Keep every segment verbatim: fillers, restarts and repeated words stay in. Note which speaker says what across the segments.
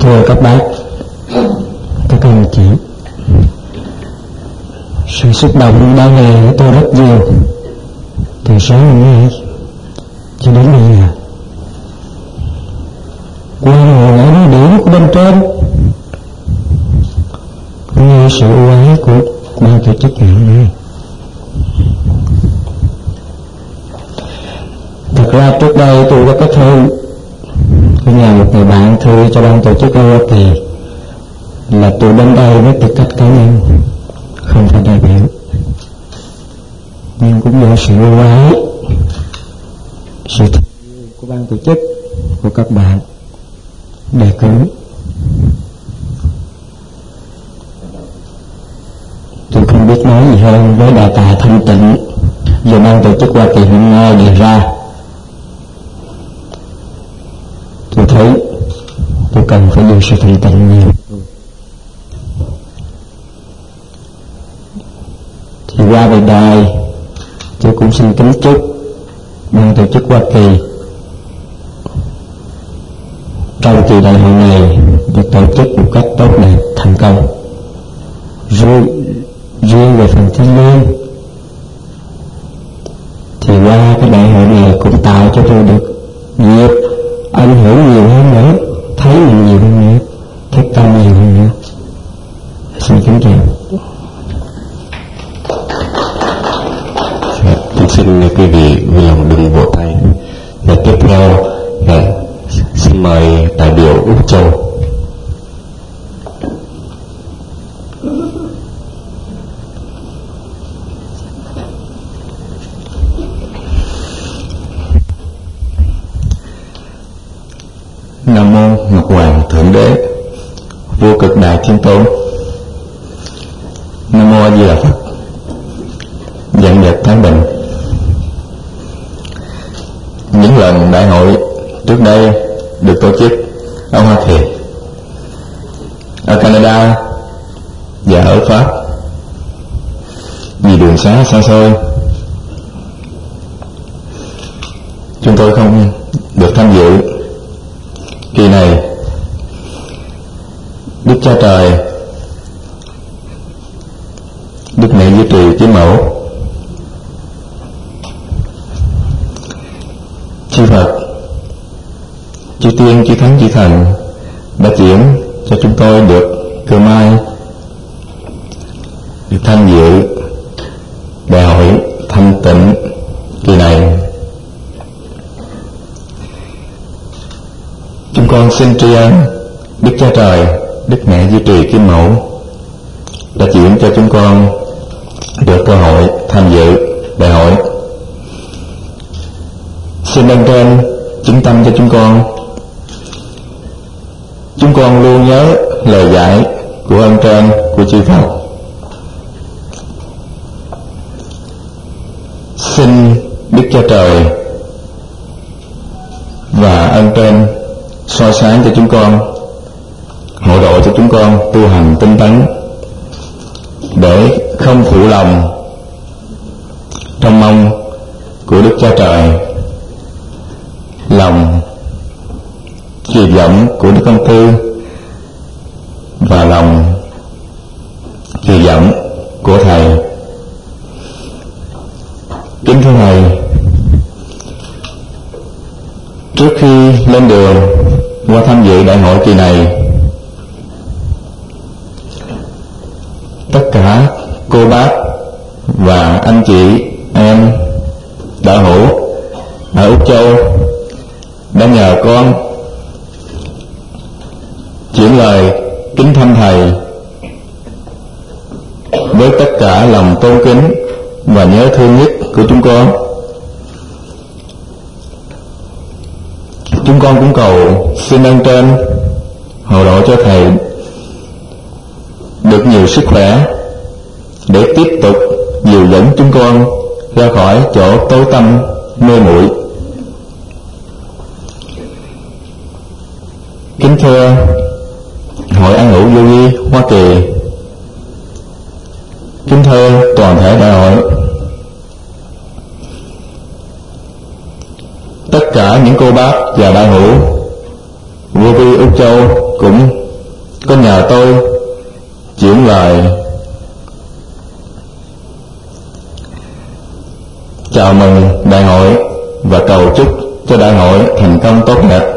Speaker 1: Thưa các bác, các anh chị, sự xúc động đã về với tôi rất nhiều từ sáng hôm nay cho đến bây giờ. Qua hồ ánh điểm của bên trên, nghe sự ưu ái của ban tổ chức ngày hôm nay. Thật ra trước đây tôi có cái thư, tôi nhờ một người bạn thư cho ban tổ chức ở Hoa Kỳ là tôi đến đây với tư cách cá nhân, không phải đại biểu, nhưng cũng do sự ưu ái, sự thương yêu của ban tổ chức, của các bạn đề cử. Tôi không biết nói gì hơn với đề tài thanh tịnh do ban tổ chức Hoa Kỳ hôm nay đề ra. Tôi thấy tôi cần phải giữ sự thanh tịnh nhiều. Thì qua về đời, tôi cũng xin kính chúc ban tổ chức Hoa Kỳ trong kỳ đại hội này được tổ chức một cách tốt đẹp, thành công. Riêng, riêng về phần thiên liêng thì qua cái đại hội này cũng tạo cho tôi được dịp ảnh hưởng nhiều hơn nữa, thấy mình nhiều hơn nữa, thích tâm nhiều hơn nữa. Xin kính chào.
Speaker 2: Tôi xin quý vị vui lòng đừng vỗ tay. Và tiếp theo là xin mời đại biểu Úc Châu.
Speaker 3: Nam mô Ngọc Hoàng Thượng Đế, Vô Cực Đại Thiên Tôn. Nam mô A Di Đà Phật. Vạn vật Thái Bình. Những lần đại hội trước đây được tổ chức ở Hoa Kỳ, ở Canada và ở Pháp, vì đường xá xa xôi, chúng tôi không được tham dự. Kỳ này, Đức Cha Trời, Đức Mẹ Duy Trì Chí Mẫu, chư Phật, chư Tiên, chư Thánh, chư Thần đã chuyển cho chúng tôi được cơ may được tham dự đại hội thanh tịnh kỳ này. Chúng con xin tri ân Đức Cha Trời, Đức Mẹ Duy Trì Kim Mẫu đã chuyển cho chúng con được cơ hội tham dự đại hội. Xin ơn trên chứng tâm cho chúng con. Chúng con luôn nhớ lời dạy của ơn trên của chư Phật. Xin Đức Cha Trời và ơn trên soi sáng cho chúng con, hộ độ cho chúng con tu hành tinh tấn để không phụ lòng trong mong của Đức Cha Trời, lòng kỳ vọng của Đức Công Tư và lòng kỳ vọng của Thầy. Kính thưa Thầy, trước khi lên đường qua tham dự đại hội kỳ này, tất cả cô bác và anh chị em đạo hữu ở Úc Châu đã nhờ con chuyển lời kính thăm Thầy với tất cả lòng tôn kính và nhớ thương nhất của chúng con. Chúng con cũng cầu xin ơn trên hộ độ cho Thầy được nhiều sức khỏe để tiếp tục dìu dẫn chúng con ra khỏi chỗ tối tăm mê muội. Kính thưa Hội An Hữu Yogi Hoa Kỳ, kính thưa toàn thể đại hội, tất cả những cô bác và đại hữu vô vi Úc Châu cũng có nhờ tôi chuyển lời chào mừng đại hội và cầu chúc cho đại hội thành công tốt đẹp.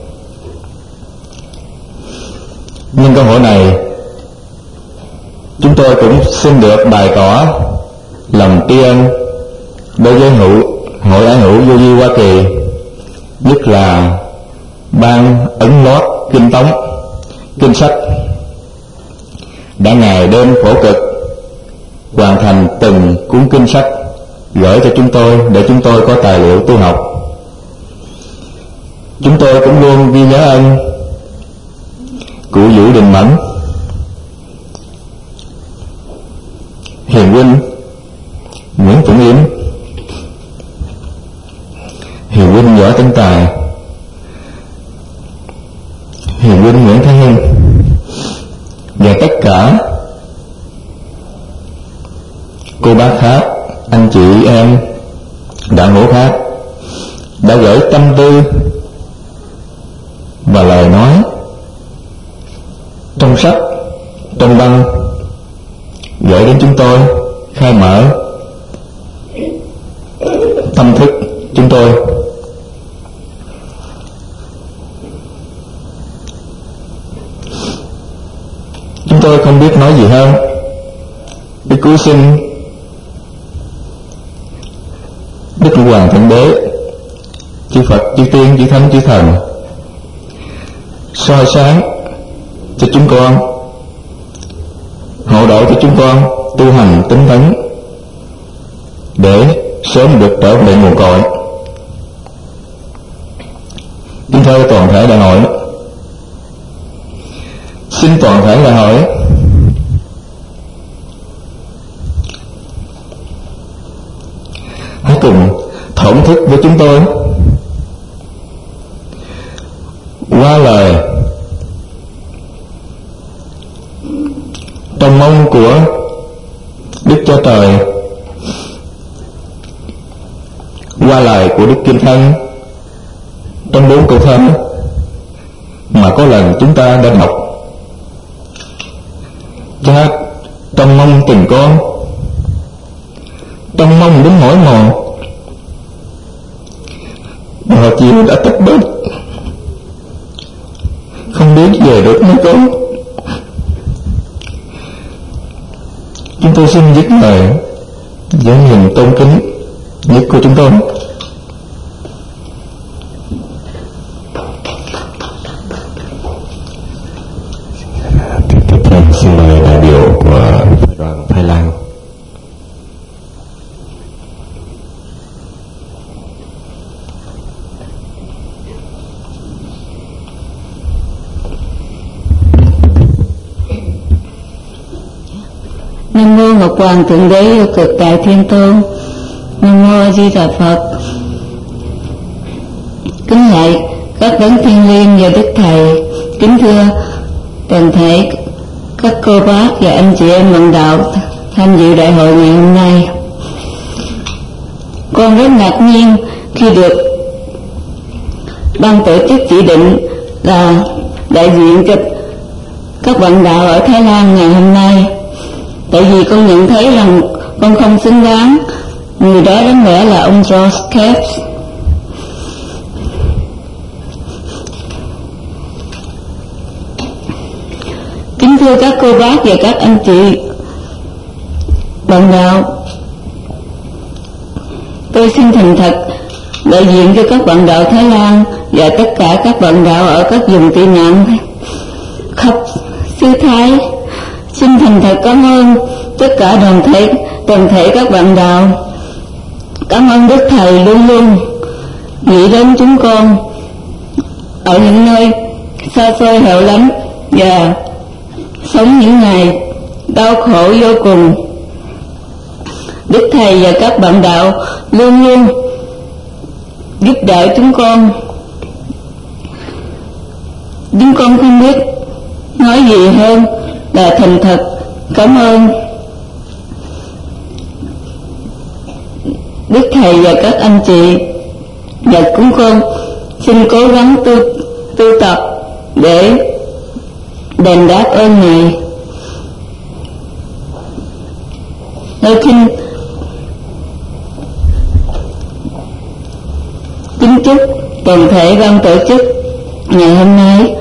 Speaker 3: Nhân cơ hội này, chúng tôi cũng xin được bày tỏ lòng tri ân đối với hữu hội ái hữu vô vi Hoa Kỳ, nhất là ban ấn lót kinh tống, kinh sách đã ngày đêm khổ cực hoàn thành từng cuốn kinh sách gửi cho chúng tôi để chúng tôi có tài liệu tu học. Chúng tôi cũng luôn ghi nhớ ân cụ Vũ Đình Mẫn, Hiền huynh Nguyễn Phụng Yến, Hiền huynh Võ Tấn Tài, Hiền huynh Nguyễn Thái Hưng và tất cả cô bác khác, anh chị em đạo hữu khác đã gửi tâm tư và lời nói trong sách, trong băng gửi đến chúng tôi, khai mở tâm thức chúng tôi. Chúng tôi không biết nói gì hơn để cứu xin Đức Hoàng Thượng Đế, chư Phật, chư Tiên, chư Thánh, chư Thần soi sáng cho chúng con, hộ độ cho chúng con tu hành tinh tấn để sớm được trở về nguồn cội. Kính thưa toàn thể đại hội, xin toàn thể đại hội hãy cùng thổn thức với chúng tôi qua lời trong mong của Đức Chúa Trời, qua lời của Đức Kim Thân trong bốn câu thơ mà có lần chúng ta đã đọc. Cha trong mong tình con, trong mong đến mỏi mòn, mà chiều đã tách bớt, không biết về được mấy con. Chúng tôi xin dứt lời với niềm tôn kính nhất của chúng tôi.
Speaker 2: Tiếp theo xin mời đại biểu của phái đoàn Thái Lan.
Speaker 4: Nam mô Ngọc Hoàng Thượng Đế yêu cực Đại Thiên Tôn. Nam mô A Di Đà Phật. Kính lạy các đấng thiêng liêng và đức thầy, kính thưa toàn thể các cô bác và anh chị em vận đạo tham dự đại hội ngày hôm nay. Con rất ngạc nhiên khi được ban tổ chức chỉ định là đại diện cho các vận đạo ở Thái Lan ngày hôm nay, tại vì con nhận thấy rằng con không xứng đáng. Người đó đáng lẽ là ông George Capps. Kính thưa các cô bác và các anh chị bạn đạo, tôi xin thành thật đại diện cho các bạn đạo Thái Lan và tất cả các bạn đạo ở các vùng tị nạn khắp xứ Thái, xin thành thật cảm ơn tất cả đoàn thể toàn thể các bạn đạo. Cảm ơn Đức Thầy luôn luôn nghĩ đến chúng con ở những nơi xa xôi hẻo lánh và sống những ngày đau khổ vô cùng. Đức Thầy và các bạn đạo luôn luôn giúp đỡ chúng con. Chúng con không biết nói gì hơn là thành thật cảm ơn Đức Thầy và các anh chị, và chúng con xin cố gắng tu, tu tập để đền đáp ơn Ngài. Tôi xin kính chúc toàn thể ban tổ chức ngày hôm nay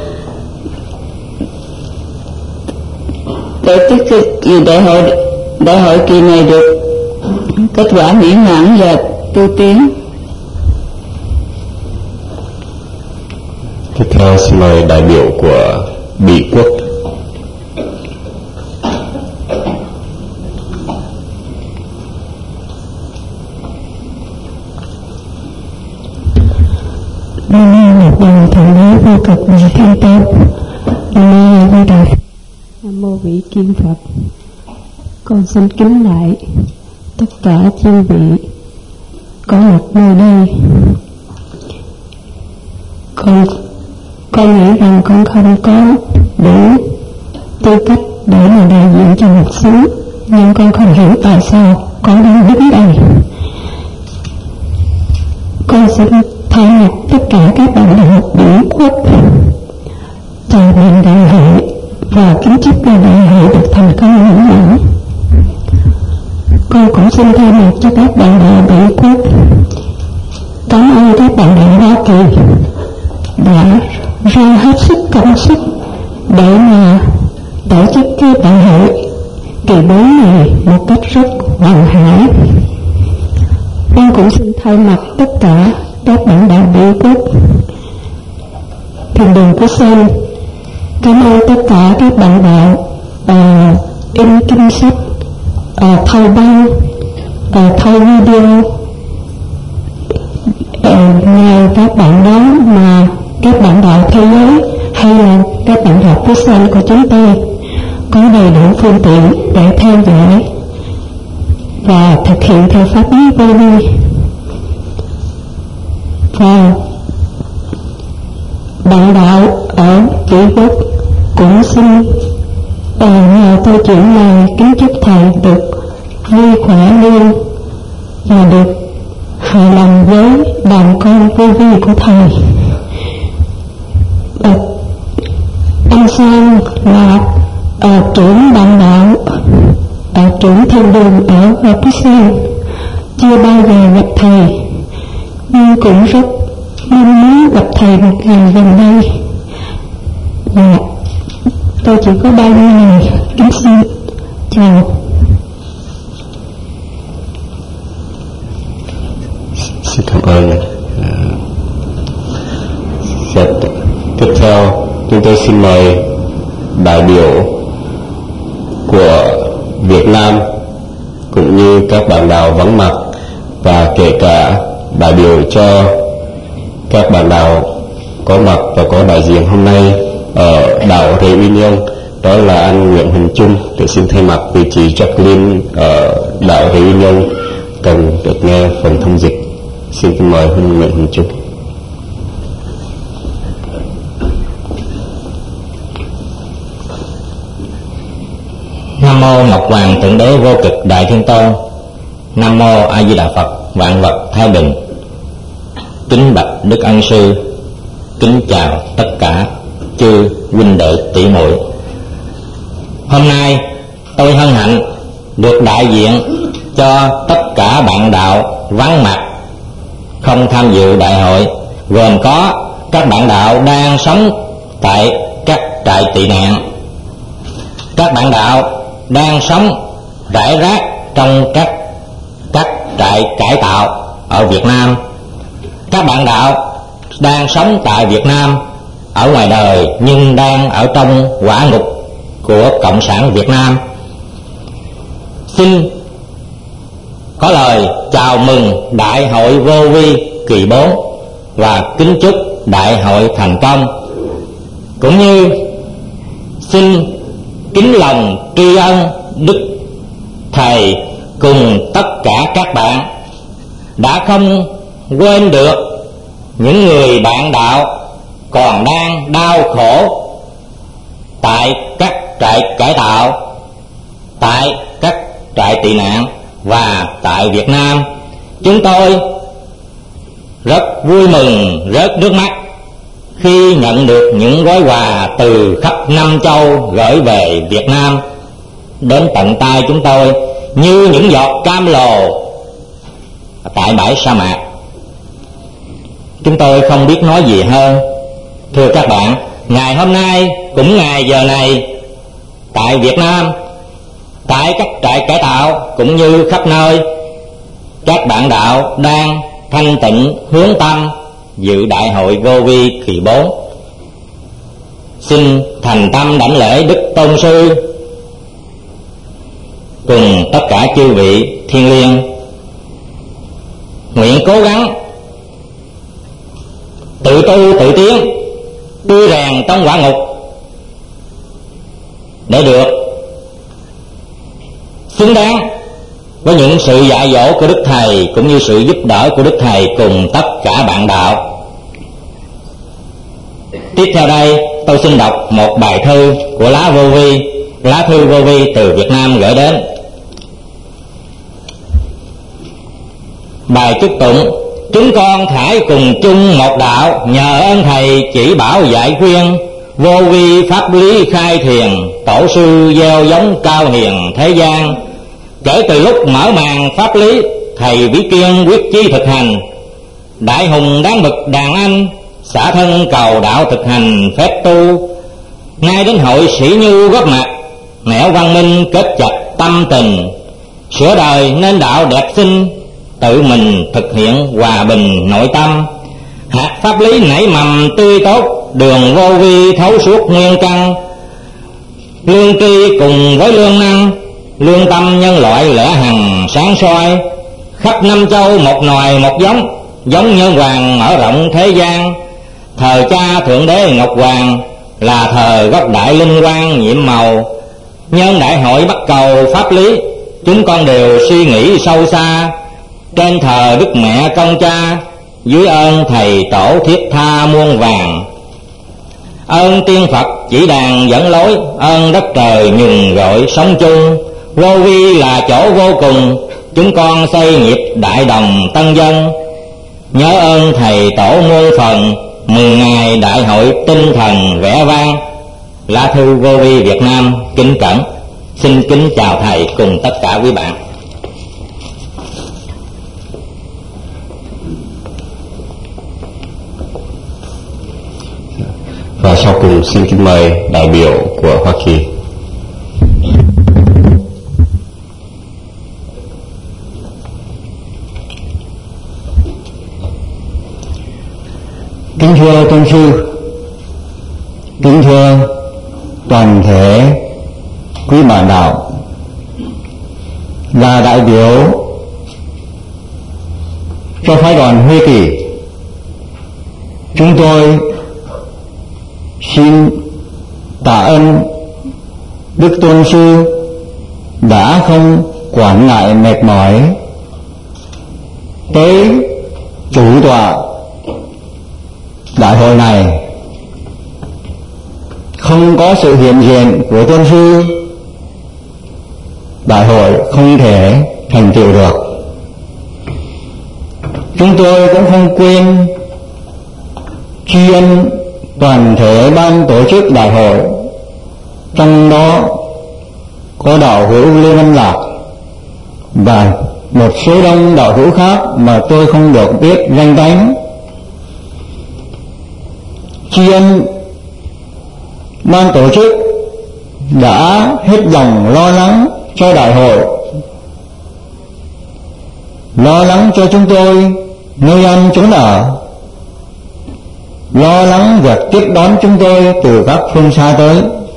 Speaker 4: tổ chức kỳ đại hội đại hội kỳ này được kết quả mỹ mãn và tu tiến.
Speaker 2: Tiếp theo xin mời đại biểu của Bỉ Quốc.
Speaker 5: Năm nay một đời thượng đế vô cực đại thiên tôn. Năm nay vô đời Nam mô vị Kiên Phật. Con xin kính lại tất cả chư vị có mặt nơi đây. Con con nghĩ rằng con không có đủ tư cách để mà đại diện cho một xứ, nhưng con không hiểu tại sao con đang đứng đây. Con xin thay mặt tất cả các bạn đạo Bỉ Quốc chào mừng đại hội và kính chúc cho đại hội được thành công mỹ mãn. Con cũng xin thay mặt cho các bạn đạo Bỉ Quốc cảm ơn các bạn đạo Hoa Kỳ đã ra hết sức công sức để mà tổ chức cái đại hội kỳ bốn này một cách rất hoàn hảo. Con cũng xin thay mặt tất cả các bạn đạo Bỉ Quốc Thiền đường của Sơn cảm ơn tất cả các bạn đạo uh, in kinh sách, uh, thâu băng, uh, thâu video. uh, Nhờ các bạn đó mà các bạn đạo thế giới hay là các bạn đạo của Sơn của chúng tôi có đầy đủ phương tiện để theo dõi và thực hiện theo pháp lý vô vi. Và bạn đạo ở Bỉ Quốc cũng xin uh, nhờ tôi chuyển lời kính chúc thầy được vui khỏe luôn và được hài lòng với đàn con vô vi của thầy. uh, Anh Sang là uh, trưởng bạn đạo uh, trưởng thiên đường ở Pakistan, chưa bao giờ gặp thầy nhưng cũng rất mong muốn gặp thầy một ngày gần đây. Và tôi chỉ có bao nhiêu này, kính xin chào.
Speaker 2: Xin cảm ơn. Dạ, tiếp theo chúng tôi xin mời đại biểu của Việt Nam cũng như các bạn đạo vắng mặt và kể cả đại biểu cho các bạn đạo có mặt và có đại diện hôm nay ở đảo Reunion, đó là anh Nguyễn Huỳnh Trung. Tôi xin thay mặt vị trí Jacqueline ở đảo Reunion cần được nghe phần thông dịch. Xin mời Huỳnh Nguyễn Huỳnh Trung.
Speaker 1: Nam mô Ngọc Hoàng Thượng Đế Vô Cực Đại Thiên Tôn. Nam mô A Di Đà Phật. Vạn vật thái bình. Kính bạch Đức Ân Sư, kính chào tất cả chư huynh đệ tỷ muội. Hôm nay tôi hân hạnh được đại diện cho tất cả bạn đạo vắng mặt không tham dự đại hội, gồm có các bạn đạo đang sống tại các trại tị nạn, các bạn đạo đang sống rải rác trong các các trại cải tạo ở Việt Nam, các bạn đạo đang sống tại Việt Nam ở ngoài đời nhưng đang ở trong quả ngục của Cộng sản Việt Nam. Xin có lời chào mừng Đại hội Vô Vi kỳ bốn và kính chúc đại hội thành công, cũng như xin kính lòng tri ân Đức Thầy cùng tất cả các bạn đã không quên được những người bạn đạo còn đang đau khổ tại các trại cải tạo, tại các trại tị nạn và tại Việt Nam. Chúng tôi rất vui mừng, rớt nước mắt khi nhận được những gói quà từ khắp năm châu gửi về Việt Nam đến tận tay chúng tôi như những giọt cam lồ tại bãi sa mạc. Chúng tôi không biết nói gì hơn. Thưa các bạn, ngày hôm nay cũng ngày giờ này, tại Việt Nam, tại các trại cải tạo cũng như khắp nơi, các bạn đạo đang thanh tịnh hướng tâm dự đại hội vô vi kỳ bốn. Xin thành tâm đảnh lễ Đức Tôn Sư cùng tất cả chư vị thiên liêng, nguyện cố gắng tự tu tự tiến, tươi rèn trong quả ngục để được xứng đáng với những sự dạy dỗ của Đức Thầy cũng như sự giúp đỡ của Đức Thầy cùng tất cả bạn đạo. Tiếp theo đây tôi xin đọc một bài thư của lá vô vi, lá thư vô vi từ Việt Nam gửi đến. Bài chúc tụng: chúng con thải cùng chung một đạo, nhờ ơn Thầy chỉ bảo dạy khuyên, vô vi pháp lý khai thiền, tổ sư gieo giống cao hiền thế gian. Kể từ lúc mở màn pháp lý, Thầy bí kiên quyết chi thực hành, đại hùng đáng bực đàn anh, xả thân cầu đạo thực hành phép tu. Ngay đến hội sĩ nhu góp mặt, nẻo văn minh kết chặt tâm tình, sửa đời nên đạo đẹp xinh, tự mình thực hiện hòa bình nội tâm. Hạt pháp lý nảy mầm tươi tốt, đường vô vi thấu suốt nguyên căn. Lương tri cùng với lương năng, lương tâm nhân loại lẽ hằng sáng soi. Khắp năm châu một nòi một giống, giống nhân hoàng mở rộng thế gian. Thờ cha thượng đế Ngọc Hoàng, là thờ gốc đại linh quang nhiệm màu. Nhân đại hội bắt cầu pháp lý, chúng con đều suy nghĩ sâu xa. Trên thờ Đức Mẹ Công Cha, dưới ơn Thầy Tổ thiết tha muôn vàng. Ơn tiên Phật chỉ đàn dẫn lối, ơn đất trời nhường gọi sống chung. Vô vi là chỗ vô cùng, chúng con xây nghiệp đại đồng tân dân. Nhớ ơn Thầy Tổ muôn phần, mừng ngày đại hội tinh thần vẻ vang. Lá thư vô vi Việt Nam kính cẩn. Xin kính chào Thầy cùng tất cả quý bạn.
Speaker 2: Và sau cùng xin kính mời đại biểu của Hoa Kỳ.
Speaker 3: Kính thưa Tôn Sư, kính thưa toàn thể quý bạn đạo, là đại biểu cho phái đoàn Hoa Kỳ, chúng tôi xin tạ ơn Đức Tôn Sư đã không quản ngại mệt mỏi tới chủ tọa đại hội này. Không có sự hiện diện của Tôn Sư, đại hội không thể thành tựu được. Chúng tôi cũng không quên tri ân toàn thể ban tổ chức đại hội, trong đó có đạo hữu Lê Văn Lạc và một số đông đạo hữu khác mà tôi không được biết danh tánh. Tri ân ban tổ chức đã hết lòng lo lắng cho đại hội, lo lắng cho chúng tôi nơi ăn chốn ở, lo lắng việc tiếp đón chúng tôi từ các phương xa tới.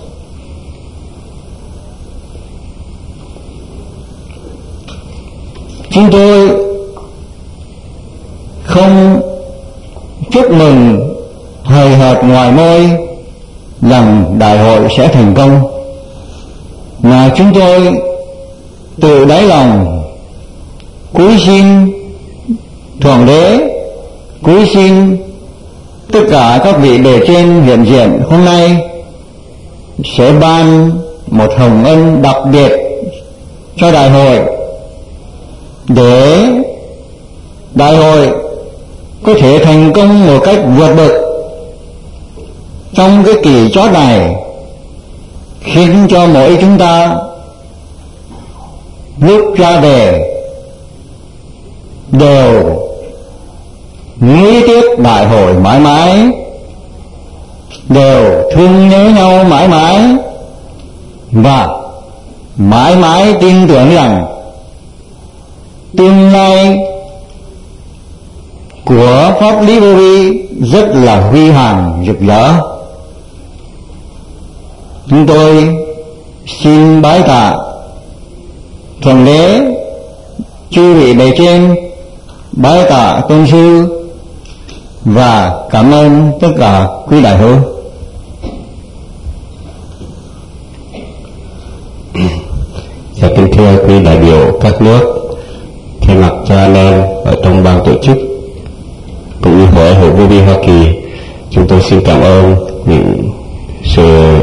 Speaker 3: Chúng tôi không chúc mừng hời hợt ngoài môi rằng đại hội sẽ thành công, mà chúng tôi từ đáy lòng cúi xin Thượng Đế, cúi xin tất cả các vị bề trên hiện diện hôm nay sẽ ban một hồng ân đặc biệt cho đại hội, để đại hội có thể thành công một cách vượt bậc
Speaker 6: trong cái kỳ chót này khiến cho mỗi chúng ta lúc ra về đều nghĩ tiếc đại hội mãi mãi, đều thương nhớ nhau mãi mãi, và mãi mãi tin tưởng rằng tương lai của pháp lý vô vi rất là huy hoàng rực rỡ. Chúng tôi xin bái tạ Thượng Đế, chư vị bề trên, bái tạ tôn sư và cảm ơn tất cả quý đại hữu.
Speaker 2: Dạ kính thưa quý đại biểu các nước, thay mặt cho anh em ở trong ban tổ chức cũng như Hội Hội Vô Vi Hoa Kỳ, chúng tôi xin cảm ơn những sự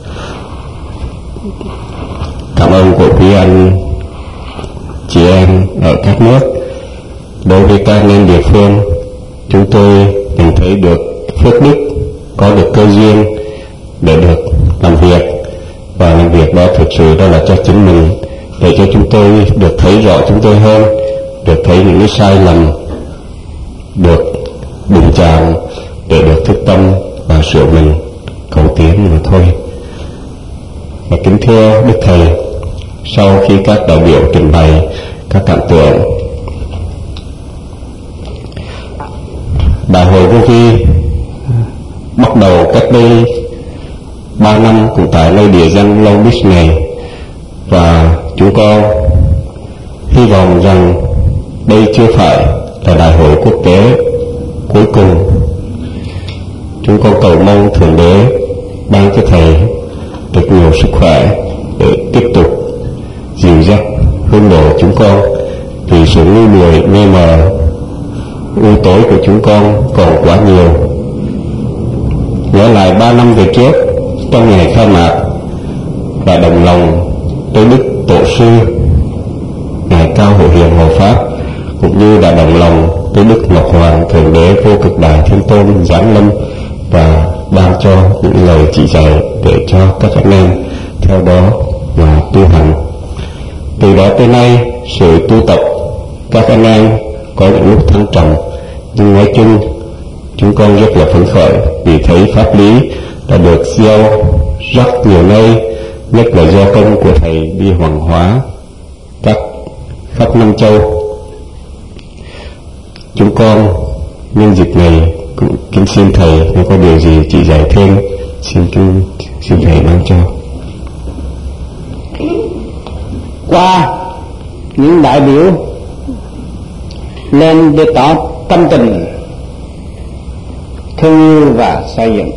Speaker 2: cảm ơn của quý anh chị em ở các nước. Đối với các anh em địa phương, chúng tôi nhận thấy được phước đức, có được cơ duyên để được làm việc, và làm việc đó thực sự đó là cho chính mình, để cho chúng tôi được thấy rõ chúng tôi hơn, được thấy những cái sai lầm, được đụng chạm, để được thức tâm và sửa mình, cầu tiến mà thôi. Và kính thưa Đức Thầy, sau khi các đại biểu trình bày các cảm tưởng, Đại hội Vô Vi bắt đầu cách đây ba năm cũng tại nơi địa danh Long Beach này, và chúng con hy vọng rằng đây chưa phải là đại hội quốc tế cuối cùng. Chúng con cầu mong Thượng Đế ban cho Thầy được nhiều sức khỏe để tiếp tục dìu dắt hướng độ chúng con, vì sự ngu muội mê mờ ưu tối của chúng con còn quá nhiều. Nhớ lại ba năm về trước, trong ngày khai mạc, và đồng lòng tới Đức Tổ sư Ngài Cao Hộ Hiền Hộ Pháp, cũng như đã đồng lòng tới Đức Ngọc Hoàng Thượng Đế Vô Cực Đại Thiên Tôn giáng lâm và ban cho những lời chỉ dạy để cho các anh em theo đó mà tu hành. Từ đó tới nay, sự tu tập các anh em có những lúc thăng trầm, nhưng nói chung chúng con rất là phấn khởi vì thấy pháp lý đã được gieo rất nhiều nơi, nhất là do công của Thầy đi hoàng hóa các khắp năm châu. Chúng con nhân dịp này cũng kính xin Thầy nếu có điều gì chỉ dạy thêm, xin kính xin Thầy ban cho.
Speaker 6: Qua những đại biểu lên để tỏ tâm tình thương yêu và xây dựng,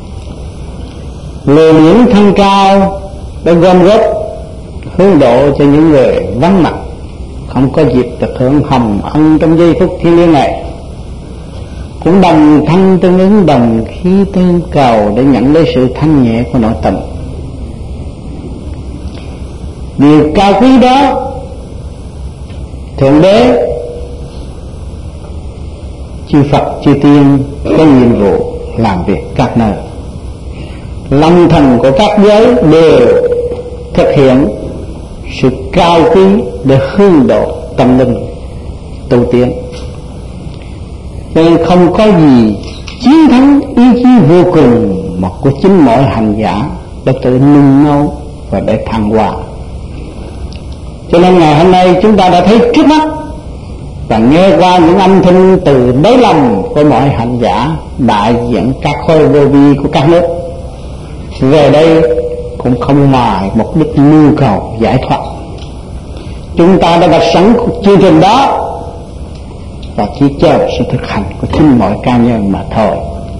Speaker 6: lời những thân cao đã gom góp hướng độ cho những người vắng mặt, không có dịp được hưởng hồng ân trong giây phút thiêng liêng này, cũng đồng thanh tương ứng, đồng khí tương cầu để nhận lấy sự thanh nhẹ của nội tâm. Điều cao quý đó, Thượng Đế, chư Phật, chư Tiên có nhiệm vụ làm việc các nơi. Lòng thành của các giới đều thực hiện sự cao quý để hướng độ tâm linh tu tiến. Nên không có gì chiến thắng ý chí vô cùng mà của chính mỗi hành giả để tự nung nấu và để thăng hoa. Cho nên ngày hôm nay chúng ta đã thấy trước mắt và nghe qua những âm thanh từ đáy lòng của mọi hành giả đại diện các khối vô vi của các nước về đây, cũng không ngoài mục đích nhu cầu giải thoát. Chúng ta đã đặt sẵn chương trình đó và chỉ chờ sự thực hành của chính mỗi cá nhân mà thôi.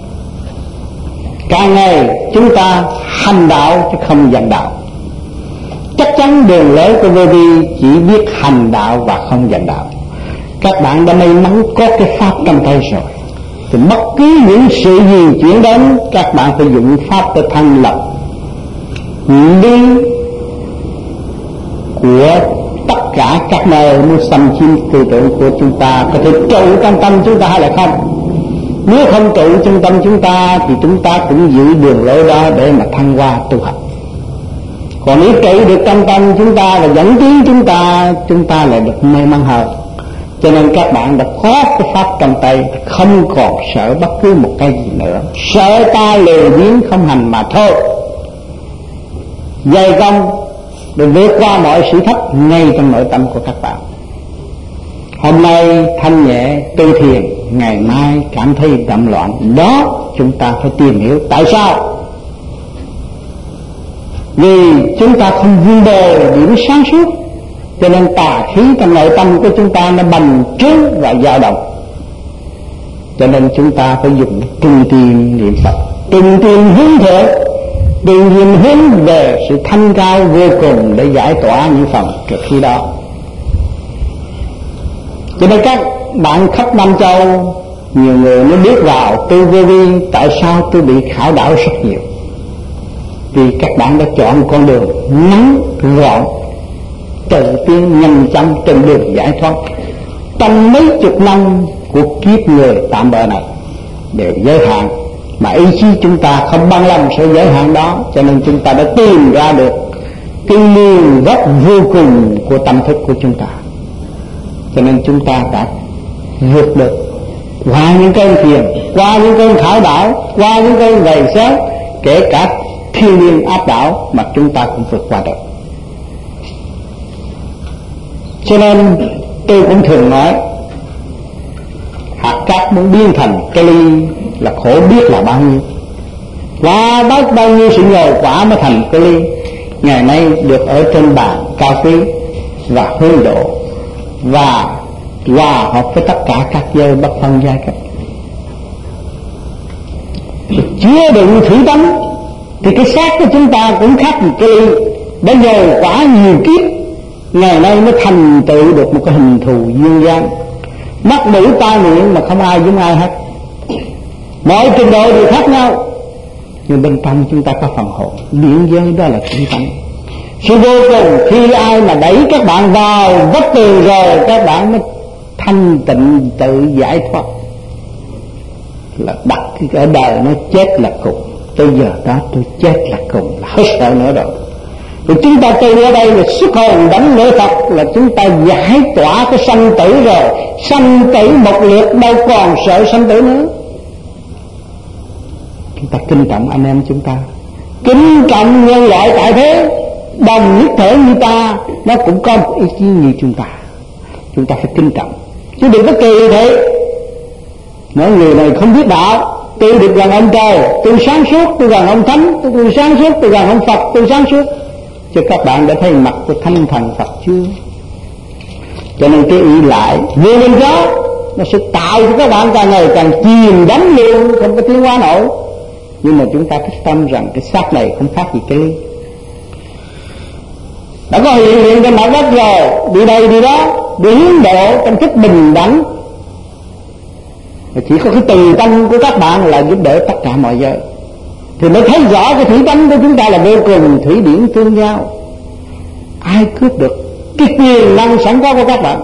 Speaker 6: Càng ngày chúng ta hành đạo chứ không giảng đạo. Chắc chắn đường lối của vô vi chỉ biết hành đạo và không giảng đạo. Các bạn đã may mắn có cái pháp trong tay rồi, thì bất cứ những sự gì chuyển đến, các bạn phải dùng pháp để thanh lập lý của tất cả các nơi muốn xâm chiếm tư tưởng của chúng ta, có thể trụ trong tâm chúng ta hay là không. Nếu không trụ trong tâm chúng ta thì chúng ta cũng giữ đường lối đó để mà thăng hoa tu học. Còn nếu trụ được trong tâm chúng ta và dẫn tiến chúng ta, chúng ta lại được may mắn hơn. Cho nên các bạn đã có cái pháp trong tay, không còn sợ bất cứ một cái gì nữa, sợ ta lười biếng không hành mà thôi. Dày công để vượt qua mọi sự thách ngay trong nội tâm của các bạn. Hôm nay thanh nhẹ tư thiền, ngày mai cảm thấy động loạn. Đó chúng ta phải tìm hiểu tại sao. Vì chúng ta không vun bồi điểm sáng suốt, cho nên tà khí trong nội tâm của chúng ta nó bành trướng và dao động. Cho nên chúng ta phải dùng trung tim niệm Phật, trung tim hướng thượng, trung tim hướng về sự thanh cao vô cùng để giải tỏa những phần trực khí đó. Cho nên các bạn khắp Nam Châu, nhiều người mới biết vào tu vô vi. Tại sao tôi bị khảo đảo rất nhiều? Vì các bạn đã chọn con đường ngắn gọn, tự tiến nhanh chóng trên đường giải thoát trong mấy chục năm của kiếp người tạm bợ này để giới hạn, mà ý chí chúng ta không bằng lòng sự giới hạn đó. Cho nên chúng ta đã tìm ra được cái nguồn gốc vô cùng của tâm thức của chúng ta. Cho nên chúng ta đã vượt được qua những cơn phiền, qua những cơn khảo đảo, qua những cơn gầy xéo, kể cả thiên nhiên áp đảo mà chúng ta cũng vượt qua được. Cho nên tôi cũng thường nói, hạt cát muốn biến thành cái ly là khổ biết là bao nhiêu, qua bao, bao nhiêu sự nhồi quả mới thành cái ly. Ngày nay được ở trên bàn cao quý và hương độ và hòa hợp với tất cả các giới bất phân giai cấp, chứa đựng thủy tánh, thì cái xác của chúng ta cũng khác một cái ly đã nhồi quả nhiều kiếp, ngày nay mới thành tựu được một cái hình thù dương gian. Mắt mũi tai miệng mà không ai giống ai hết, mọi trình độ đều khác nhau, nhưng bên trong chúng ta có phần hồn điện giới, đó là thủy tánh. Sự vô cùng khi ai mà đẩy các bạn vào vách tường rồi, các bạn mới thanh tịnh tự giải thoát. Là đặt ở đời nó chết là cùng, tới giờ đó tôi chết là cùng, là hết sợ nữa rồi. Rồi chúng ta tu ở đây là xuất hồn đánh lễ Phật, là chúng ta giải tỏa cái sanh tử rồi. Sanh tử một lượt đâu còn sợ sanh tử nữa. Chúng ta kinh trọng anh em chúng ta, kính trọng nhân loại tại thế, đồng nhất thể như ta, nó cũng có một ý chí như chúng ta. Chúng ta phải kính trọng, chứ đừng có kỳ thế. Mỗi người này không biết đạo, tôi được gần ông trời, tôi sáng suốt, tôi gần ông thánh, tôi, tôi sáng suốt, tôi gần ông Phật, tôi sáng suốt. Chứ các bạn đã thấy mặt của thanh thần Phật chưa? Cho nên cái ý lại vô minh đó nó sẽ tạo cho các bạn càng ngày càng chìm đắm luôn, không có tiến hóa nổi. Nhưng mà chúng ta thích tâm rằng cái xác này không khác gì cái ly, đã có hiện hiện trên mặt đất rồi, đi đây đi đó, đi hướng độ trong thức bình đẳng. Và chỉ có cái từ tâm của các bạn là giúp đỡ tất cả mọi giới, thì mới thấy rõ cái thủy tánh của chúng ta là vô cùng thủy điển tương giao. Ai cướp được cái quyền năng sẵn có của các bạn?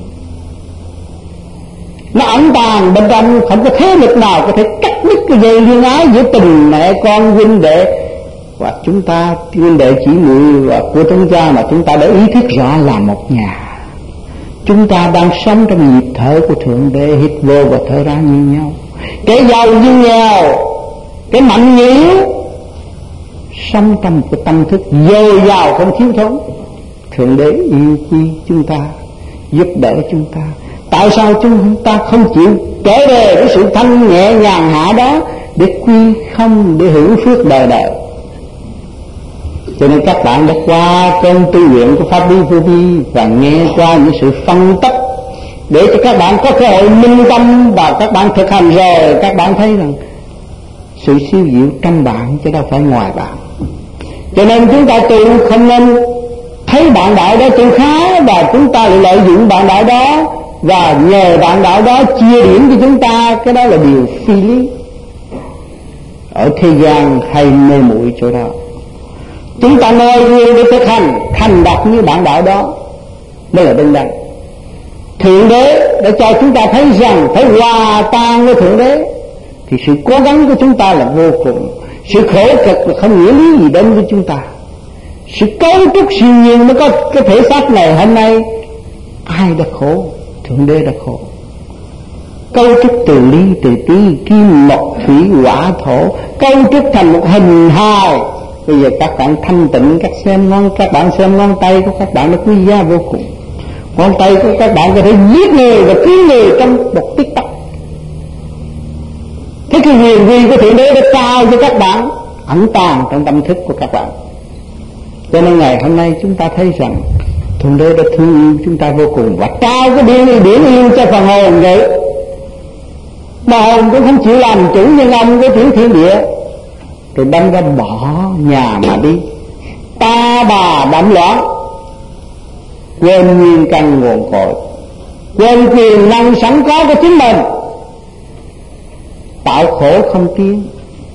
Speaker 6: Nó ẩn tàng bên trong, không có thế lực nào có thể cắt đứt cái dây liên ái giữa tình mẹ con, huynh đệ và chúng ta, huynh đệ chỉ muội và của chúng ta, mà chúng ta đã ý thức rõ là một nhà. Chúng ta đang sống trong nhịp thở của Thượng Đế, hít vô và thở ra như nhau, cái giàu như nghèo, cái mạnh yếu, sống trong một cái tâm thức dồi dào không thiếu thốn. Thượng Đế yêu chi chúng ta, giúp đỡ chúng ta. Tại sao chúng ta không chịu trở về cái sự thanh nhẹ nhàng hạ đó để quy không, để hưởng phước đời đời? Cho nên các bạn đã qua cơn tu luyện của Pháp Lý Vô Vi và nghe qua những sự phân tích để cho các bạn có cơ hội minh tâm, và các bạn thực hành rồi các bạn thấy rằng sự siêu diệu trong bạn chứ đâu phải ngoài bạn. Cho nên chúng ta tu không nên thấy bạn đạo đó tu khá và chúng ta lại lợi dụng bạn đạo đó và nhờ bạn đạo đó chia điểm cho chúng ta. Cái đó là điều phi lý. Ở thế gian hay mê muội chỗ đó, chúng ta noi gương để thực hành thành đạt như bạn đạo đó mới là đúng đắn. Thượng Đế đã cho chúng ta thấy rằng phải hòa tan với Thượng Đế, thì sự cố gắng của chúng ta là vô cùng. Sự khổ cực là không nghĩa lý gì đến với chúng ta. Sự cấu trúc siêu nhiên mới có cái thể xác này hôm nay. Ai đã khổ? Thượng Đế đã khổ. Cấu trúc từ ly từ tí, kim mộc thủy hỏa thổ, cấu trúc thành một hình hài. Bây giờ các bạn thanh tịnh, các xem ngón các bạn xem ngón tay của các bạn nó quý giá vô cùng. Ngón tay của các bạn có thể giết người và cứu người trong một tích tắc. Thế cái huyền vi của Thượng Đế đã trao cho các bạn, ẩn tàng trong tâm thức của các bạn. Cho nên ngày hôm nay chúng ta thấy rằng Thượng Đế đã thương yêu chúng ta vô cùng và trao cái điển điển yêu cho phần hồn vậy. Mà hồn cũng không chịu làm chủ nhân ông với tiểu thiên địa, rồi đâm ra bỏ nhà mà đi, ta bà đậm loạn, quên nguyên căn nguồn cội, quên quyền năng sẵn có của chính mình, tạo khổ không tiến.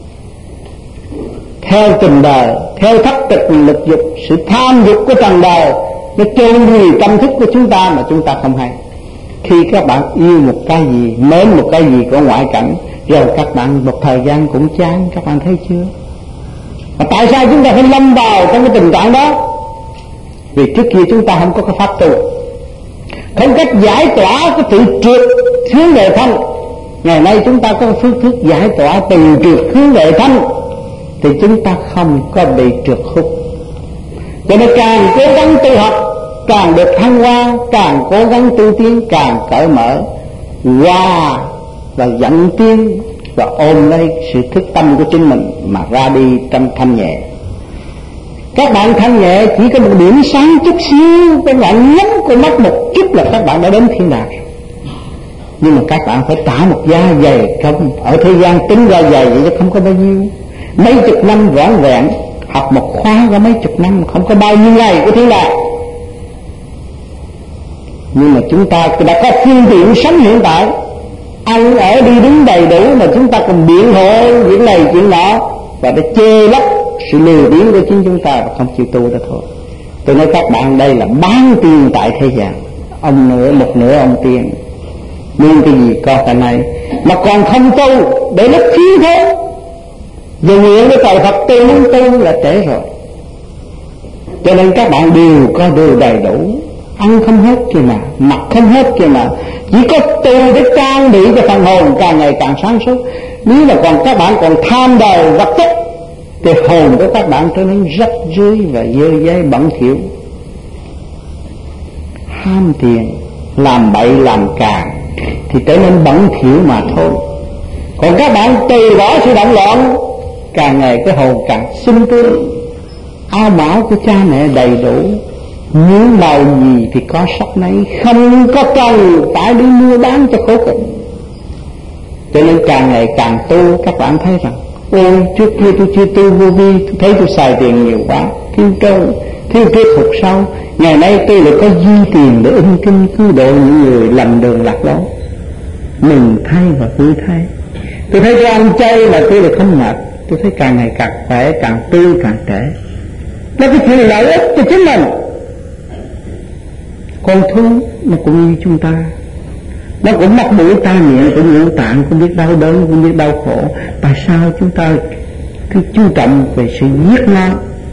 Speaker 6: Theo tình đời, theo thất tịch lực dục, sự tham dục của trần đời nó chôn vùi tâm thức của chúng ta mà chúng ta không hay. Khi các bạn yêu một cái gì, mến một cái gì của ngoại cảnh, rồi các bạn một thời gian cũng chán, các bạn thấy chưa? Mà tại sao chúng ta phải lâm vào trong cái tình trạng đó? Vì trước kia chúng ta không có cái pháp tu, không cách giải tỏa cái tự trượt hướng về thanh. Ngày nay chúng ta có phương thức giải tỏa từ trượt hướng về thanh, thì chúng ta không có bị trượt khúc. Cho nên càng cố gắng tu học, càng được thăng hoa, càng cố gắng tu tiến, càng cởi mở, qua và dẫn tiến và ôm lấy sự thức tâm của chính mình mà ra đi trong thanh nhẹ. Các bạn thanh nhẹ chỉ có một điểm sáng chút xíu, các bạn nhắm con mắt một chút là các bạn đã đến thiên đàng. Nhưng mà các bạn phải trả một giá dày không, ở thế gian tính ra dày vậy chứ không có bao nhiêu. Mấy chục năm vỏn vẹn, học một khóa có mấy chục năm, không có bao nhiêu ngày của thiên đàng. Nhưng mà chúng ta đã có phương tiện sống hiện tại, ăn ở đi đứng đầy đủ, mà chúng ta còn biện hộ những này chuyện nọ và để chê lấp sự lười biếng của chính chúng ta và không chịu tu đó thôi. Tôi nói các bạn đây là bán tiền tại thế gian, ông nửa một nửa ông tiền, nhưng cái gì có cái này mà còn không tu để nó thiếu thế. Giờ nguyện với cầu Phật tu muốn tu là trễ rồi. Cho nên các bạn đều có đều đầy đủ, ăn không hết kia mà, mặc không hết kia mà, chỉ có tu để trang bị cho phần hồn càng ngày càng sáng suốt. Nếu mà còn các bạn còn tham đời vật chất thì hồn của các bạn trở nên rách rưới và dơ dấy bẩn thỉu. Ham tiền, làm bậy làm càng thì trở nên bẩn thỉu mà thôi. Còn các bạn từ bỏ sự động loạn, càng ngày cái hồn càng sung tươi, áo mão của cha mẹ đầy đủ, muốn màu gì thì có sắc nấy, không có cần phải đi mua bán cho khổ cực. Cho nên càng ngày càng tu, các bạn thấy rằng ôi trước kia tôi chưa tu vô vi, tôi thấy tôi xài tiền nhiều quá, thiếu trâu, thiếu triết hụt sâu. Ngày nay tôi lại có dư tiền để in kinh cứu độ những người lầm đường lạc lối. Mừng thay và vui thay. Tôi thấy cái ăn chay là tôi lại không mệt, tôi thấy càng ngày càng khỏe, càng tươi, càng trẻ. Nó cái chuyện lợi ích cho chính mình. Con thú nó cũng như chúng ta, nó cũng mắc mũi tai miệng, cũng ngũ tạng, cũng biết đau đớn, cũng biết đau khổ. Tại sao chúng ta cứ chú trọng về sự giết nó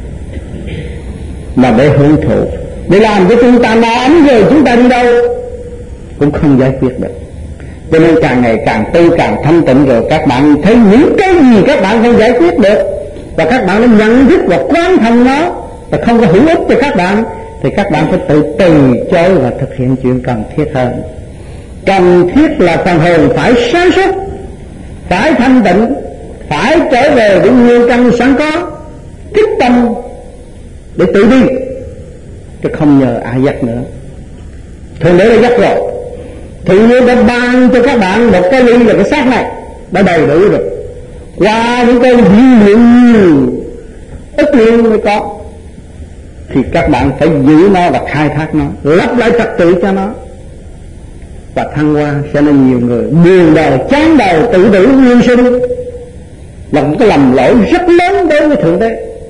Speaker 6: mà để hưởng thụ, để làm cho chúng ta no ấm rồi chúng ta đi đâu cũng không giải quyết được. Cho nên càng ngày càng tu càng thanh tịnh rồi các bạn thấy những cái gì các bạn không giải quyết được và các bạn đã nhận thức và quán thông nó và không có hữu ích cho các bạn, thì các bạn phải tự từ chối và thực hiện chuyện cần thiết hơn. Cần thiết là phần hồn phải sáng suốt, phải thanh tịnh, phải trở về với nguyên căn sẵn có, thích tâm để tự đi, chứ không nhờ ai dắt nữa. Thượng Đế đã dắt rồi, Thượng Đế đã ban cho các bạn một cái ly là cái xác này đã đầy đủ rồi, qua những cái dư lượng nhiều ít lượng mới có, thì các bạn phải giữ nó và khai thác nó, lắp lại trật tự cho nó và thăng hoa. Cho nên nhiều người buồn đời, chán đời, tự tử nguyên sinh là một cái lầm lỗi rất lớn đối với Thượng Đế.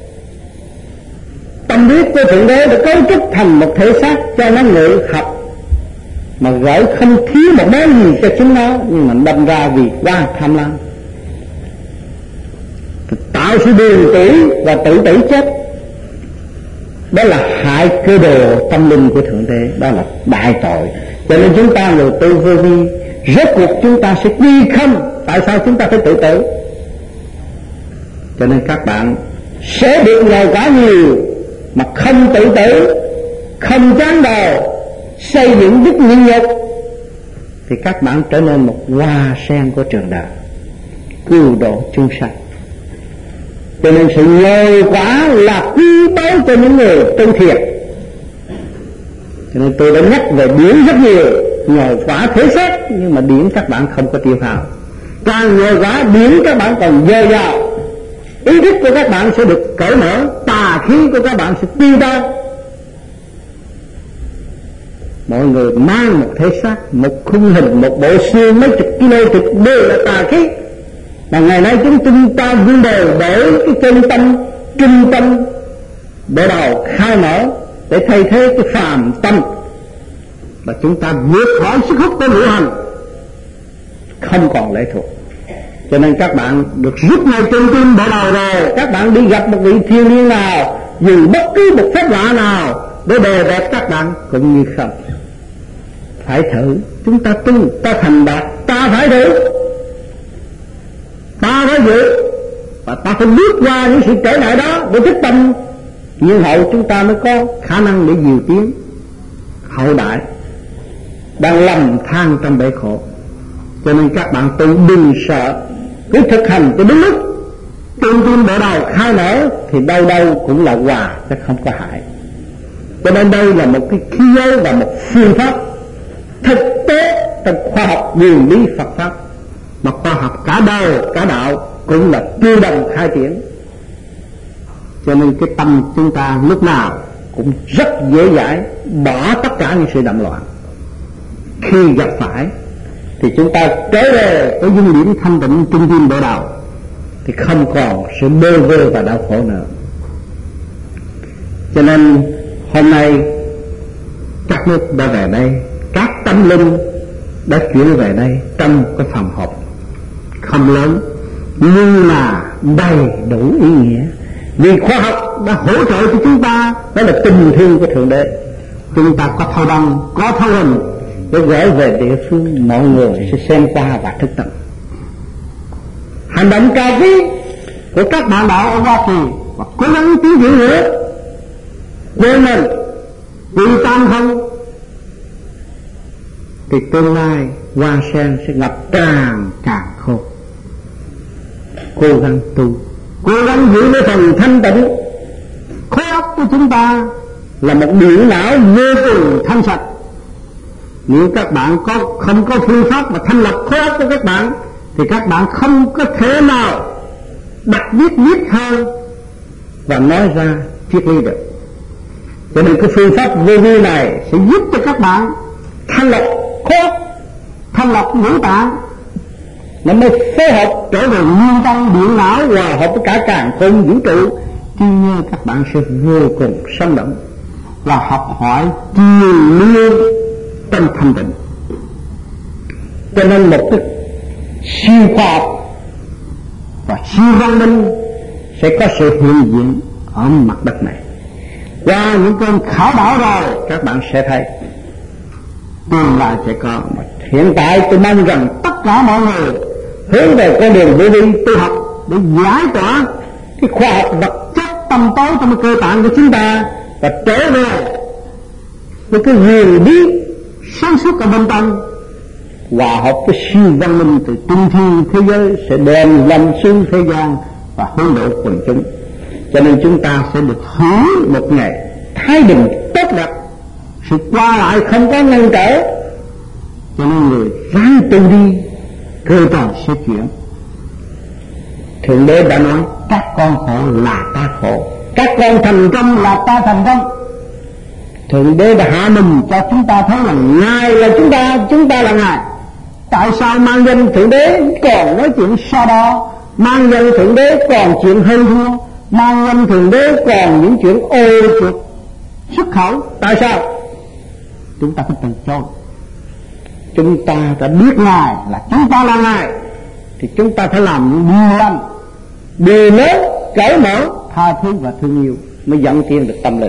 Speaker 6: Tâm biết của Thượng Đế đã cấu trúc thành một thể xác cho nó ngự học, mà gửi không thiếu một món gì cho chúng nó, nhưng mà đâm ra vì quá tham lam, tạo sự buồn tử và tự tử chết. Đó là hại cơ đồ tâm linh của Thượng Đế, đó là đại tội. Cho nên chúng ta người tu vô vi, rốt cuộc chúng ta sẽ quy không. Tại sao chúng ta phải tự tử? Cho nên các bạn sẽ được nhờ quá nhiều mà không tự tử, không chán đầu, xây dựng đức nhịn nhục, thì các bạn trở nên một hoa sen của trường đời, cứu độ chúng sanh. Cho nên sự nhờ quả là quý báu cho những người tu thiệt. Cho nên tôi đã nhắc về điển rất nhiều, nhờ quả thể xác, nhưng mà điển các bạn không có tiêu hao. Càng nhờ quả điển các bạn còn dồi dào, ý thức của các bạn sẽ được cởi mở, tà khí của các bạn sẽ tiêu tan. Mọi người mang một thể xác, một khung hình, một bộ xương mấy chục kilo thịt đều là tà khí. Mà ngày nay chúng chúng ta vun đều để cái chân tâm, trung tâm để đầu khai mở, để thay thế cái phàm tâm, và chúng ta vượt khỏi sức hút của ngũ hành, không còn lệ thuộc. Cho nên các bạn được rút ngay chân tim bộ đầu rồi, các bạn đi gặp một vị thiên liêng nào, dùng bất cứ một phép lạ nào để đè bẹp các bạn cũng như không. Phải thử, chúng ta tu, ta thành đạt, ta phải thử, ta phải dự, và ta phải bước qua những sự trở ngại đó để thức tâm nhiên hậu, chúng ta mới có khả năng để dìu tiến hậu đại đang lầm than trong bể khổ. Cho nên các bạn tu đừng sợ, cứ thực hành cho đúng lúc, trung tim bộ đầu khai nở thì đâu đâu cũng là hòa, chứ không có hại. Cho nên đây là một cái khí giới và một phương pháp thực tế trong khoa học nguyên lý Phật pháp, mà khoa học cả đời cả đạo cũng là tiêu đồng khai triển. Cho nên cái tâm chúng ta lúc nào cũng rất dễ dãi bỏ tất cả những sự động loạn. Khi gặp phải thì chúng ta trở về với dung điểm thanh tịnh trung tim bộ đầu, thì không còn sự bơ vơ và đau khổ nữa. Cho nên hôm nay các nước đã về đây, các tâm linh đã chuyển về đây trong cái phòng họp không lớn nhưng mà đầy đủ ý nghĩa, vì khoa học đã hỗ trợ cho chúng ta. Đó là tình thương của Thượng Đế. Chúng ta có thâu đăng, có thâu hình để gửi về địa phương, mọi người sẽ xem qua và thức tâm. Hành động cao quý của các bạn đạo ở Hoa Kỳ và cố gắng tiến diễn nữa, quên mình vì tam không, thì tương lai hoa sen sẽ ngập tràn càng khô. Cố gắng tu, cố gắng giữ lấy phần thanh tịnh. Khối óc của chúng ta là một điện não vô cùng thanh sạch. Nếu các bạn có không có phương pháp mà thanh lọc khối óc của các bạn, thì các bạn không có thể nào đặt viết viết hơn và nói ra triết lý được. Cho nên cái phương pháp vô vi này sẽ giúp cho các bạn thanh lọc khối óc, thanh lọc ngũ tạng, nó mới phối hợp trở về nguyên tâm điện não, hòa hợp với cả càn khôn vũ trụ. Tuy nhiên các bạn sẽ vô cùng sống động và học hỏi nhiều liên trong thanh tịnh. Cho nên một cái siêu khoa học và siêu văn minh sẽ có sự hiện diện ở mặt đất này. Qua những cơn khảo đảo rồi các bạn sẽ thấy tương lai sẽ có. Hiện tại tôi mong rằng tất cả mọi người hướng về con đường vô vi tu học để giải tỏa cái khoa học vật chất tâm tối trong cơ tạng của chúng ta, và trở về với cái huyền bí sáng suốt ở bên trong, hòa hợp với siêu văn minh từ tinh thiên thế giới sẽ đem lâm xuống thế gian và hướng độ quần chúng. Cho nên chúng ta sẽ được hưởng một ngày thái bình tốt đẹp, sự qua lại không có ngăn trở. Cho nên người ráng tu đi, cơ trời sẽ chuyển. Thượng Đế đã nói các con khổ là ta khổ, các con thành công là ta thành công. Thượng Đế đã hạ mình cho chúng ta thấy là Ngài là chúng ta, chúng ta là Ngài. Tại sao mang danh Thượng Đế còn nói chuyện so đo, mang danh Thượng Đế còn chuyện hơn thua, mang danh Thượng Đế còn những chuyện ô chuột xuất khẩu? Tại sao? Chúng ta phải từ chối. Chúng ta đã biết Ngài là chúng ta là Ngài, thì chúng ta phải làm những điều lành, điều lớn cởi mở, tha thứ và thương yêu mới dẫn tiến được tâm linh.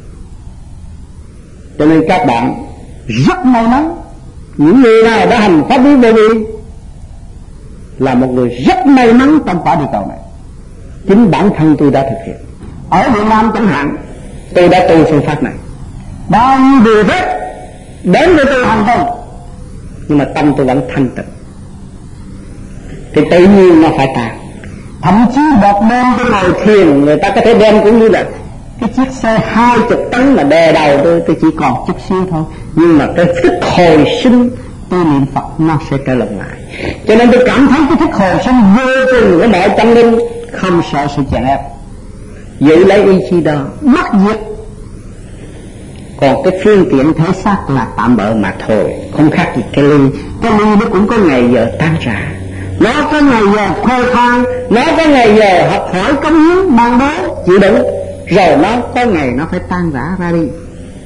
Speaker 6: Cho nên các bạn rất may mắn, những người nào đã hành pháp lý vô vi là một người rất may mắn trong quả địa cầu này. Chính bản thân tôi đã thực hiện. Ở Việt Nam chẳng hạn, tôi đã tu phương pháp này, bao nhiêu điều hết đến với tôi hành không, nhưng mà tâm tôi vẫn thanh tịnh, thì tự nhiên nó phải tàn. Thậm chí một đêm tôi ngồi thiền, người ta có thể đem cũng như là cái chiếc xe hai chục tấn mà đè đầu tôi, tôi chỉ còn chút xíu thôi, nhưng mà cái thức hồi sinh tôi niệm Phật nó sẽ trở lại lại. Cho nên tôi cảm thấy cái thức hồi sinh vô cùng của mọi tâm linh, không sợ sự chèn ép, giữ lấy ý chí đó mất diệt. Còn cái phương tiện thể xác là tạm bợ mà thôi, không khác gì cái ly. Cái ly nó cũng có ngày giờ tan rã, nó có ngày giờ khoe khoang, nó có ngày giờ học hỏi cống hiến mang đó chịu đựng, rồi nó có ngày nó phải tan rã ra đi.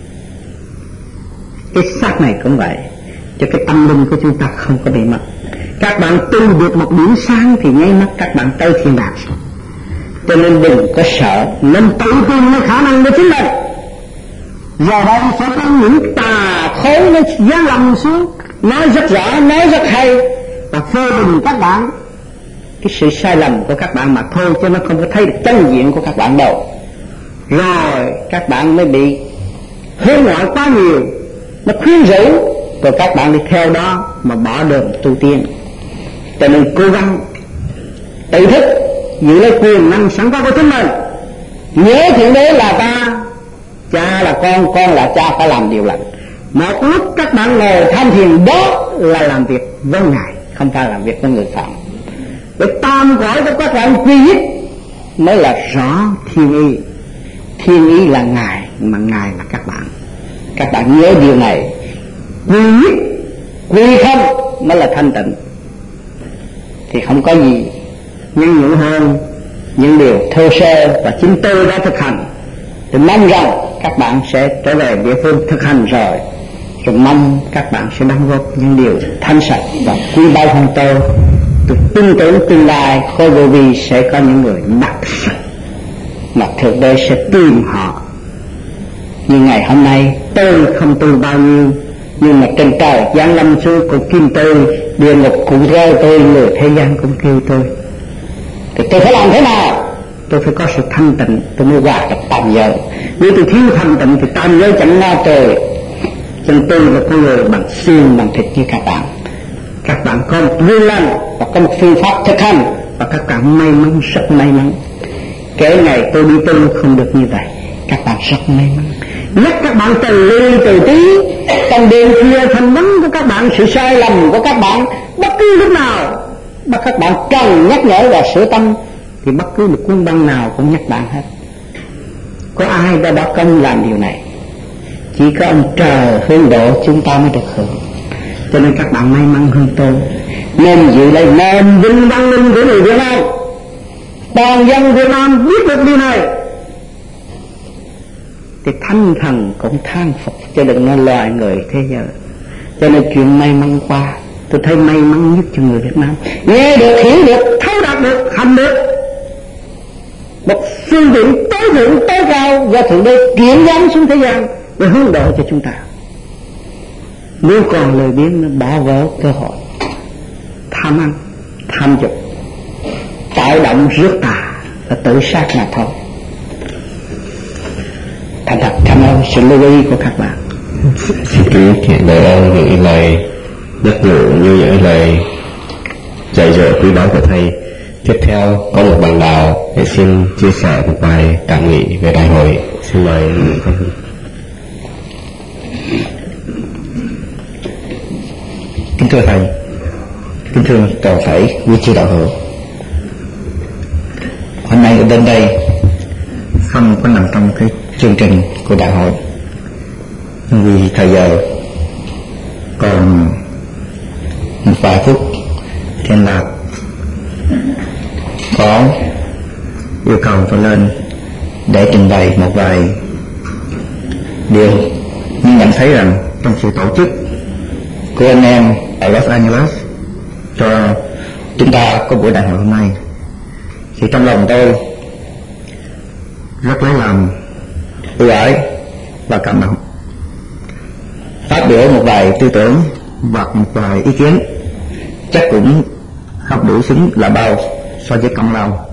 Speaker 6: Cái xác này cũng vậy, cho cái tâm linh của chúng ta không có bị mất. Các bạn tu được một điểm sáng thì ngay mắt các bạn tới thiên đàng. Cho nên đừng có sợ, nên tự tin với khả năng của chính mình. Giờ đây sẽ có những tà khối nó giáng lâm xuống, nói rất rõ, nói rất hay, và phê bình các bạn cái sự sai lầm của các bạn mà thôi, chứ nó không có thấy được chân diện của các bạn đâu. Rồi các bạn mới bị hướng ngoại quá nhiều, nó khuyến rũ, rồi các bạn đi theo đó mà bỏ đường tu tiên. Cho nên cố gắng tự thức giữ lấy quyền năng sẵn có của chính mình. Nhớ Thượng Đế là ta, cha là con, con là cha, phải làm điều lành. Một lúc các bạn ngồi tham thiền, đó là làm việc với Ngài, không phải làm việc với người phạm. Để tam cõi của các bạn quy nhất mới là rõ thiên ý. Thiên ý là Ngài, mà Ngài là các bạn. Các bạn nhớ điều này, quy nhất, quy không mới là thanh tịnh. Thì không có gì nhân nhượng hơn những điều thô sơ và chính tôi đã thực hành. Tôi mong rằng các bạn sẽ trở về địa phương thực hành rồi, rồi mong các bạn sẽ đóng góp những điều thanh sạch và quý báu hơn tôi. Tôi tin tưởng tương lai khối vô vi sẽ có những người đặc sắc mà Thượng Đế sẽ tìm họ. Như ngày hôm nay tôi không tu bao nhiêu, nhưng mà trên trời giáng lâm xuống cũng kim tôi, địa ngục cũng rơi tôi, người thế gian cũng kêu tôi. Thì tôi phải làm thế nào? Tôi phải có sự thanh tịnh, tôi mới hòa nhập tam giới. Nếu tôi thiếu thanh tịnh thì tam giới chẳng lo trời. Cho nên tôi là con người bằng xương bằng thịt như các bạn. Các bạn có một duyên lành và có một phương pháp thực hành, và các bạn may mắn, rất may mắn. Kể ngày tôi đi tu không được như vậy, các bạn rất may mắn. Nhắc các bạn từ ly từ tí, trong đêm khuya thanh vắng của các bạn, sự sai lầm của các bạn, bất cứ lúc nào mà các bạn cần nhắc nhở và sửa tâm, thì bất cứ một cuốn băng nào cũng nhắc bạn hết. Có ai đã đã công làm điều này? Chỉ có ông trời hướng độ chúng ta mới được hưởng. Cho nên các bạn may mắn hơn tôi, nên giữ lấy nền vinh văn minh của người Việt Nam. Toàn dân Việt Nam biết được điều này thì thanh thần cũng than phục, cho đừng nói loài người thế giới. Cho nên chuyện may mắn qua, tôi thấy may mắn nhất cho người Việt Nam. Nghe được, hiểu được, thấu đạt được, hành được một phương tiện tối thượng tối cao do Thượng Đế chuyển giáng xuống thế gian để hướng độ cho chúng ta. Nếu còn lời biếng nó bỏ vỡ cơ hội, tham ăn, tham dục, tạo động rước tà và tự sát mà thôi. Thành thật cảm ơn sự lưu ý của các bạn.
Speaker 2: Xin kính thiện lời ơn những lời nhắc nhở như những lời dạy dỗ quý báu của thầy. Tiếp theo có một bạn đạo để xin chia sẻ một vài cảm nghĩ về đại hội. Xin mời các vị.
Speaker 3: Kính thưa thầy, kính thưa toàn thể quý chư đạo hữu, hôm nay đến đây không có nằm trong cái chương trình của đại hội, vì thời giờ còn một vài phút, cho nên là có yêu cầu tôi lên để trình bày một vài điều, nhưng nhận thấy rằng trong sự tổ chức của anh em ở Los Angeles cho chúng ta có buổi đại hội hôm nay, thì trong lòng tôi rất lấy làm ưu ái và cảm động, phát biểu một vài tư tưởng hoặc một vài ý kiến chắc cũng không đủ xứng là bao so với công lao